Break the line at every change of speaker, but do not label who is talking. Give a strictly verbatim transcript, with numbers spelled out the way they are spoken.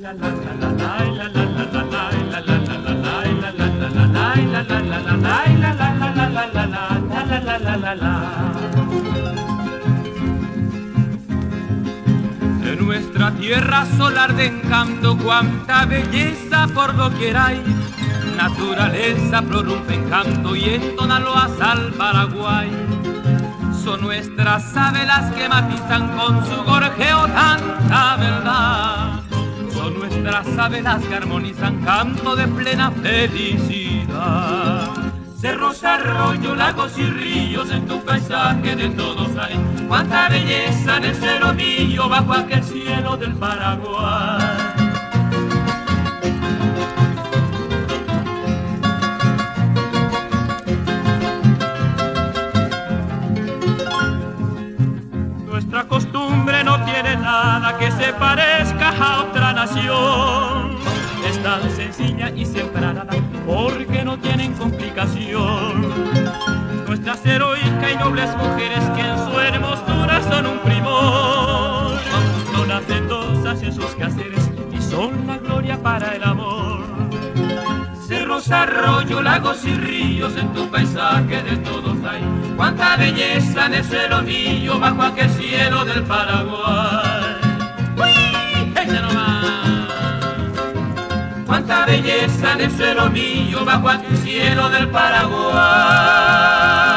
De nuestra tierra solar de encanto, cuánta belleza por doquier hay. Naturaleza prorrumpe en canto y entona loas al Paraguay. Son nuestras aves las que matizan con su gorjeo tanta verdad. Son nuestras aves las que armonizan canto de plena felicidad. Cerros, arroyos, lagos y ríos, en tu paisaje de todos hay. Cuánta belleza en el cielo mío, bajo aquel cielo del Paraguay. Nuestra costumbre no tiene nada que se parezca a otra nación. Es tan sencilla y siempre arada porque no tienen complicación. Nuestras heroicas y nobles mujeres que en su hermosura son un primor. Son hacendosas en sus quehaceres y son la gloria para el amor. Cerros, arroyos, lagos y ríos, en tu paisaje de todos hay. Cuánta belleza en el cielo mío, bajo aquel cielo del Paraguay. ¡Uy! ¡Ese nomás! Cuánta belleza en el cielo mío, bajo aquel cielo del Paraguay.